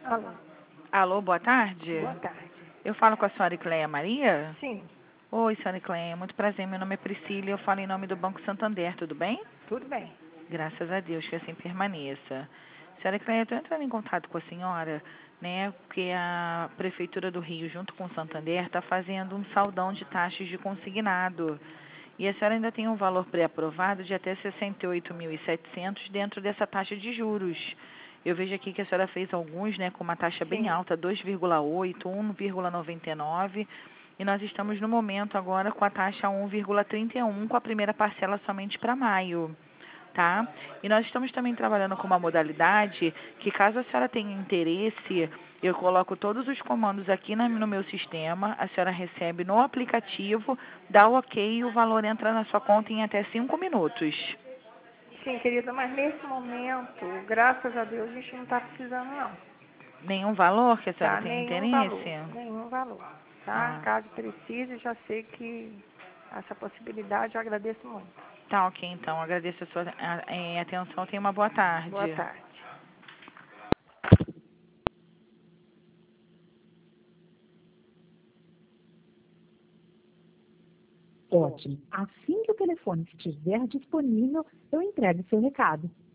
Alô, Alô, boa tarde. boa tarde. Eu falo com a senhora Icleia Maria? Sim, Oi, senhora Icleia, muito prazer. Meu nome é Priscila e eu falo em nome do Banco Santander, tudo bem? tudo bem. Graças a Deus que assim permaneça. Senhora Icleia, eu estou entrando em contato com a senhora, né, porque a Prefeitura do Rio, junto com o Santander, está fazendo um saldão de taxas de consignado. E a senhora ainda tem um valor pré-aprovado de até 68.700 dentro dessa taxa de juros. Eu vejo aqui que a senhora fez alguns, né, com uma taxa bem Sim, alta, 2,8, 1,99, e nós estamos no momento agora com a taxa 1,31, com a primeira parcela somente para maio, tá? E nós estamos também trabalhando com uma modalidade que, caso a senhora tenha interesse, eu coloco todos os comandos aqui no meu sistema, a senhora recebe no aplicativo, dá o ok e o valor entra na sua conta em até 5 minutos. sim, querida, mas nesse momento, graças a Deus, a gente não está precisando não, Nenhum valor que a senhora tá? tenha Nenhum interesse? valor, nenhum valor, tá? Ah, Caso precise, já sei que essa possibilidade eu agradeço muito. tá ok, então. Agradeço a sua atenção. Tenha uma boa Boa tarde. tarde. Ótimo. Assim que o telefone estiver disponível, eu entrego seu recado.